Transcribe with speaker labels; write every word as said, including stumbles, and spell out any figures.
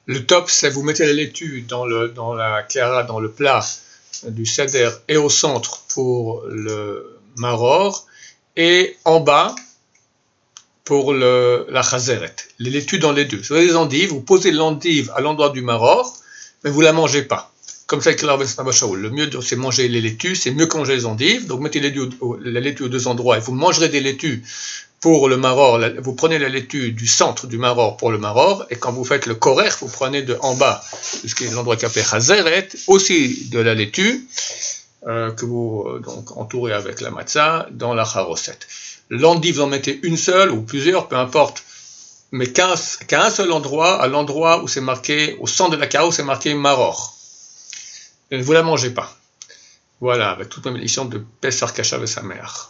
Speaker 1: Le top, c'est vous mettez la laitue dans, le, dans la kara, dans le plat du seder et au centre pour le maror, et en bas pour le, la chazeret. Les laitues dans les deux. Vous avez les endives, vous posez l'endive à l'endroit du maror, mais vous ne la mangez pas. Comme ça, avec le mieux, c'est manger les laitues, c'est mieux que manger les endives. Donc, mettez les laitues, la laitue aux deux endroits et vous mangerez des laitues pour le maror. Vous prenez la laitue du centre du maror pour le maror, et quand vous faites le korer, vous prenez de en bas, ce qui est l'endroit qui appelé chazeret, aussi de la laitue, euh, que vous euh, donc entourez avec la matzah dans la charoset. L'endive, vous en mettez une seule ou plusieurs, peu importe, mais qu'à un seul endroit, à l'endroit où c'est marqué, au centre de la kara où c'est marqué maror. Et ne vous la mangez pas. Voilà, avec toute la bénédiction de Pessar Kashav et sa mère.